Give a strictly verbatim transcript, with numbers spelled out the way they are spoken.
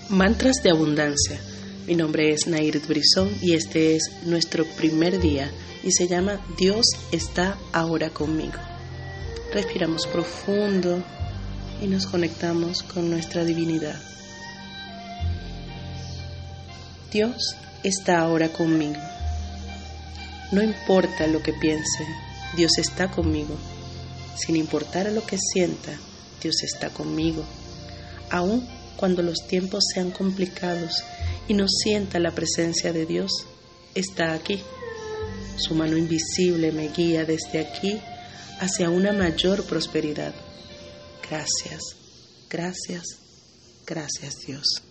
Mantras de abundancia. Mi nombre es Nairit Brizón y este es nuestro primer día y se llama Dios está ahora conmigo. Respiramos profundo y nos conectamos con nuestra divinidad. Dios está ahora conmigo. No importa lo que piense, Dios está conmigo. Sin importar lo que sienta, Dios está conmigo. Aún cuando los tiempos sean complicados y no sienta la presencia de Dios, está aquí. Su mano invisible me guía desde aquí hacia una mayor prosperidad. Gracias, gracias, gracias Dios.